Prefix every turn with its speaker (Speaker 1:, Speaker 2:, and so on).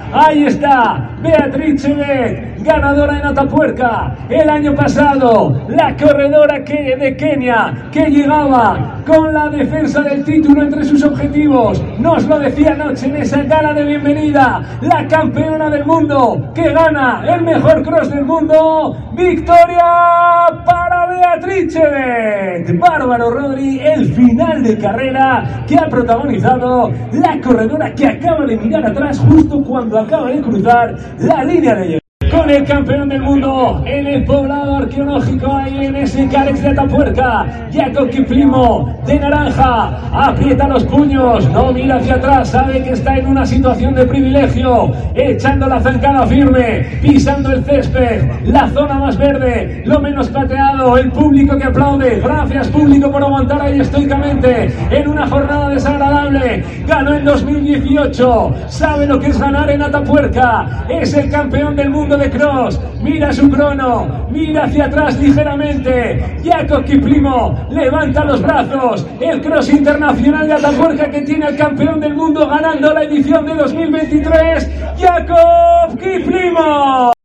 Speaker 1: Ahí está, Beatriz Chebet, ganadora en Atapuerca. El año pasado, la corredora de Kenia, que llegaba con la defensa del título entre sus objetivos. Nos lo decía anoche en esa gala de bienvenida. La campeona del mundo, que gana el mejor cross del mundo. ¡Victoria para Beatriz Chebet! Bárbaro Rodri, el final de carrera que ha protagonizado la corredora que acaba de mirar atrás justo cuando acaba de cruzar la línea de llegada. Con el campeón del mundo en el poblado arqueológico, ahí en ese Carex de Atapuerca, Jacob Kiplimo, de naranja, aprieta los puños, no mira hacia atrás, sabe que está en una situación de privilegio, echando la zancada firme, pisando el césped, la zona más verde, lo menos pateado, el público que aplaude. Gracias, público, por aguantar ahí estoicamente en una jornada desagradable. Ganó en 2018, sabe lo que es ganar en Atapuerca, es el campeón del mundo de cross, mira su crono, mira hacia atrás ligeramente. Jacob Kiplimo levanta los brazos, el cross internacional de Atapuerca que tiene al campeón del mundo ganando la edición de 2023, Jacob Kiplimo.